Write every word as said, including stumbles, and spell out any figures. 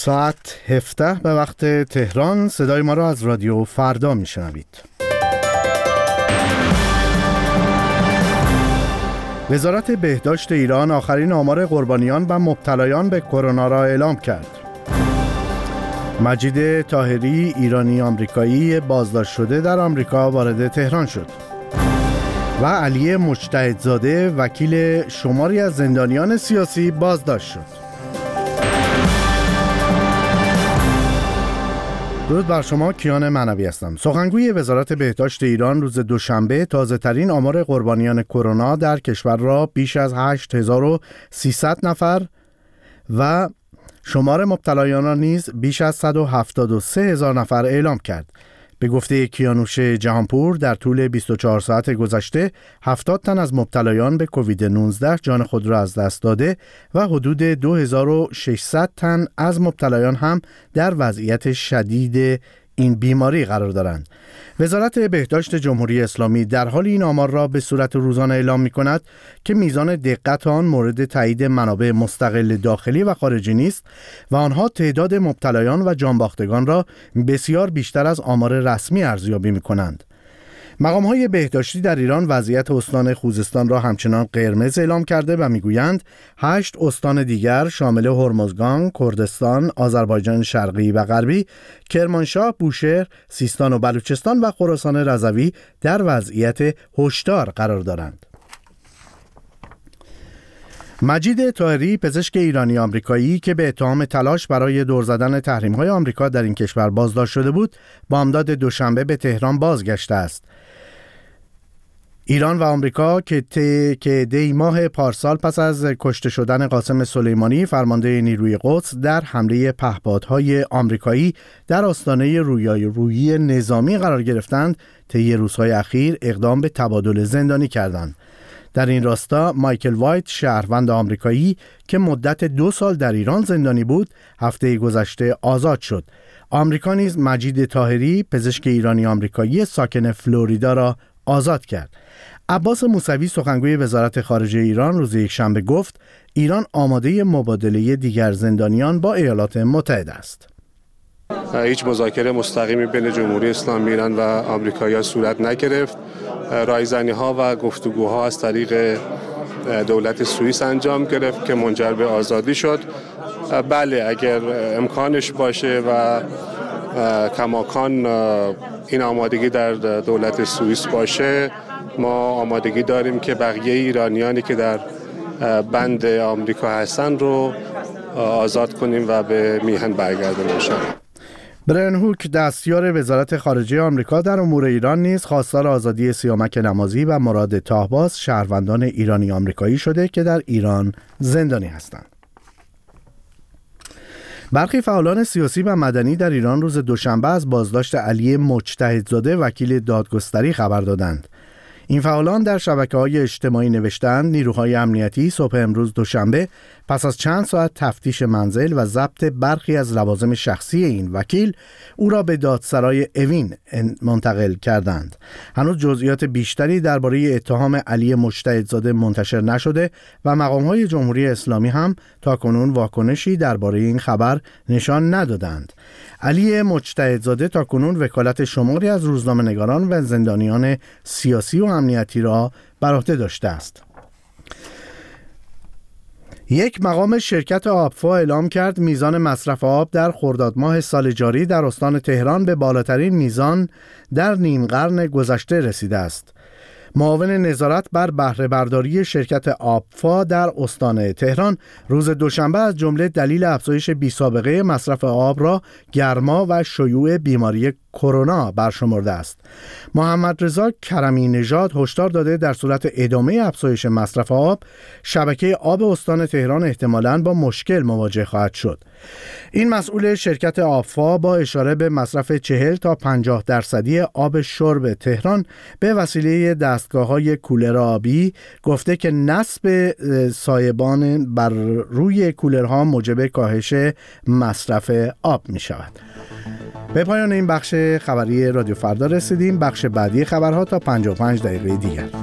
ساعت هفده به وقت تهران. صدای ما را از رادیو فردا میشنوید. وزارت بهداشت ایران آخرین آمار قربانیان و مبتلایان به کرونا را اعلام کرد. مجید طاهری، ایرانی آمریکایی بازداشت شده در آمریکا، وارد تهران شد. و علی مجتهدزاده، وکیل شماری از زندانیان سیاسی، بازداشت شد. درود بر شما، کیان معنوی هستم. سخنگوی وزارت بهداشت ایران روز دوشنبه تازه‌ترین آمار قربانیان کرونا در کشور را بیش از هشت هزار و سیصد نفر و شمار مبتلایان را نیز بیش از صد و هفتاد و سه هزار نفر اعلام کرد. به گفته کیانوش جهانپور، در طول بیست و چهار ساعت گذشته هفتاد تن از مبتلایان به کووید نوزده جان خود را از دست داده و حدود دو هزار و ششصد تن از مبتلایان هم در وضعیت شدید این بیماری قرار دارند. وزارت بهداشت جمهوری اسلامی در حال این آمار را به صورت روزانه اعلام می کند که میزان دقت آن مورد تایید منابع مستقل داخلی و خارجی نیست و آنها تعداد مبتلایان و جانباختگان را بسیار بیشتر از آمار رسمی ارزیابی می کنند. مقام‌های بهداشتی در ایران وضعیت استان خوزستان را همچنان قرمز اعلام کرده و میگویند هشت استان دیگر شامل هرمزگان، کردستان، آذربایجان شرقی و غربی، کرمانشاه، بوشهر، سیستان و بلوچستان و خراسان رضوی در وضعیت هشدار قرار دارند. مجید طاهری، پزشک ایرانی آمریکایی که به اتهام تلاش برای دور زدن تحریم‌های آمریکا در این کشور بازداشت شده بود، بامداد دوشنبه به تهران بازگشته است. ایران و آمریکا که که دی ماه پارسال پس از کشته شدن قاسم سلیمانی فرمانده نیروی قدس در حمله پهپادهای آمریکایی در آستانه رویارویی نظامی قرار گرفتند، طی روزهای اخیر اقدام به تبادل زندانی کردند. در این راستا مایکل وایت، شهروند آمریکایی که مدت دو سال در ایران زندانی بود، هفته گذشته آزاد شد. آمریکا نیز مجید طاهری، پزشک ایرانی آمریکایی ساکن فلوریدا را آزاد کرد. عباس موسوی، سخنگوی وزارت خارجه ایران، روز یکشنبه گفت ایران آماده مبادله دیگر زندانیان با ایالات متحده است. هیچ مذاکره مستقیمی بین جمهوری اسلامی ایران و آمریکایی‌ها صورت نگرفت. رایزنی‌ها و گفتگوها از طریق دولت سوئیس انجام گرفت که منجر به آزادی شد. بله، اگر امکانش باشه و کماکان این آمادگی در دولت سوئیس باشه، ما آمادگی داریم که بقیه ایرانیانی که در بند آمریکا هستن رو آزاد کنیم و به میهن برگردونیم. برایان هوک، دستیار وزارت خارجه آمریکا در امور ایران، نیز خواستار آزادی سیامک نمازی و مراد طاهباز، شهروندان ایرانی آمریکایی شده که در ایران زندانی هستند. برخی فعالان سیاسی و مدنی در ایران روز دوشنبه از بازداشت علی مجتهدزاده، وکیل دادگستری، خبر دادند. این فعالان در شبکه‌های اجتماعی نوشتند نیروهای امنیتی صبح امروز دوشنبه پس از چند ساعت تفتیش منزل و ضبط برخی از لوازم شخصی این وکیل، او را به دادسرای اوین منتقل کردند. هنوز جزئیات بیشتری درباره اتهام علی مجتهدزاده منتشر نشده و مقام‌های جمهوری اسلامی هم تاکنون واکنشی درباره این خبر نشان ندادند. علی مجتهدزاده تاکنون وکالت شماری از روزنامه‌نگاران و زندانیان سیاسی و امنیتی را بر عهده داشته است. یک مقام شرکت آبفا اعلام کرد میزان مصرف آب در خرداد ماه سال جاری در استان تهران به بالاترین میزان در نیم قرن گذشته رسیده است. معاون نظارت بر بهره برداری شرکت آبفا در استان تهران روز دوشنبه از جمله دلیل افزایش بی‌سابقه مصرف آب را گرما و شیوع بیماری کرونا برشمرده است. محمد رضا کرمی نژاد هشدار داده در صورت ادامه افزایش مصرف آب، شبکه آب استان تهران احتمالاً با مشکل مواجه خواهد شد. این مسئول شرکت آبفا با اشاره به مصرف چهل تا پنجاه درصدی آب شرب تهران به وسیله دستگاه‌های کولر آبی گفته که نصب سایبان بر روی کولرها موجب کاهش مصرف آب می شود. به پایان این بخش خبری رادیو فردا رسیدیم. بخش بعدی خبرها تا پنجاه و پنج دقیقه دیگر.